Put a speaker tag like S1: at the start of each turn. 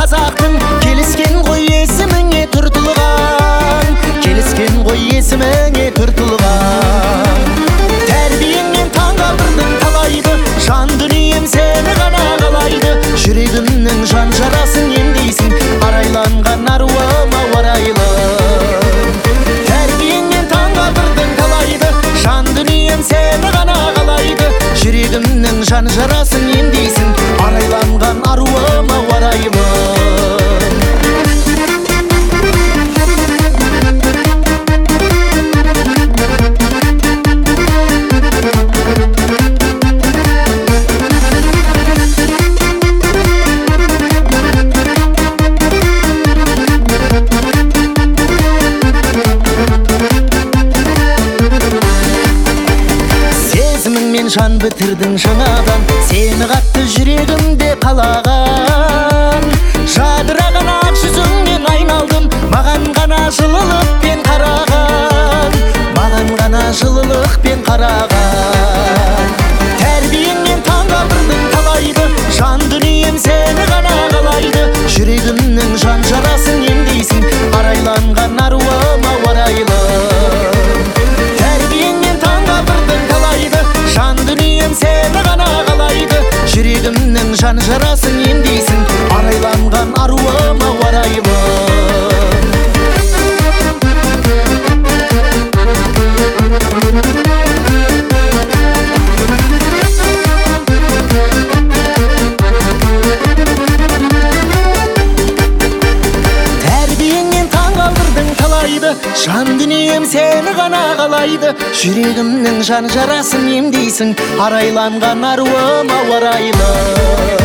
S1: қазақтың, келіскен ғой есіміңе түртілған, келіскен ғой есіміңе түртілған. Тәрбиеңнен таң қалдырдың талайды, жан дүнием сені ғана қалайды. Жүрегімнің жан жарасын емдейсің, арайланған аруыма орайлы. Тәрбиеңнен таң қалдырдың талайды, жан дүнием сені ғана қалайды. Жүрегімнің жан жарасын емдейсің, арайланған аруыма орайлы. Жан бітірдің жаңадан, сені қатты жүрегімде қалаған. Жадыраған ақ жүзіңнен айналдым, маған ғана жылылықпен қараған, маған ғана жылылықпен қараған. Тәрбиеңнен таң қалдырдың талайды, жан дүнием сені ғана қалайды. Жүрегімнің жан жарасын емдейсің, арайланған аруыма орайлы. Сені ғана қалайды, жүрегімнің жан жарасын емдейсің, арайланған аруыма орайлы. Тәрбиеңнен таң қалдырдың талайды, жан дүнием сені ғана қалайды. Жүрегімнің жан жарасын емдейсің, арайланған аруыма орайлы.